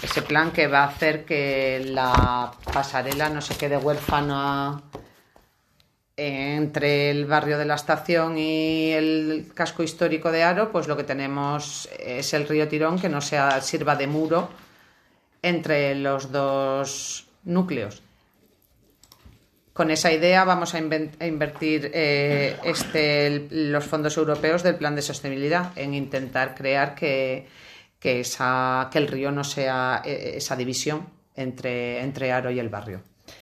ese plan que va a hacer que la pasarela no se quede huérfana entre el barrio de la Estación y el casco histórico de Haro. Pues lo que tenemos es el río Tirón, que no sirva de muro entre los dos núcleos. Con esa idea vamos a invertir los fondos europeos del Plan de Sostenibilidad en intentar crear que el río no sea esa división entre Haro y el barrio.